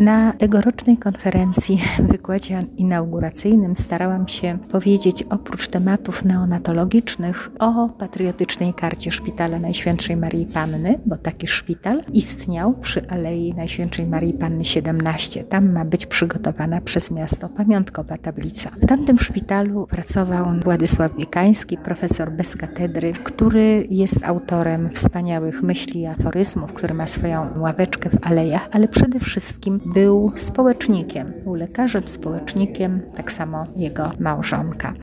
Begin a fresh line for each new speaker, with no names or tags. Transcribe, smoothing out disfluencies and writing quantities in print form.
Na tegorocznej konferencji w wykładzie inauguracyjnym starałam się powiedzieć oprócz tematów neonatologicznych o patriotycznej karcie Szpitala Najświętszej Maryi Panny, bo taki szpital istniał przy Alei Najświętszej Maryi Panny 17. Tam ma być przygotowana przez miasto pamiątkowa tablica. W tamtym szpitalu pracował Władysław Biekański, profesor bez katedry, który jest autorem wspaniałych myśli i aforyzmów, który ma swoją ławeczkę w alejach, ale przede wszystkim był społecznikiem. Był lekarzem, społecznikiem, tak samo jego małżonka.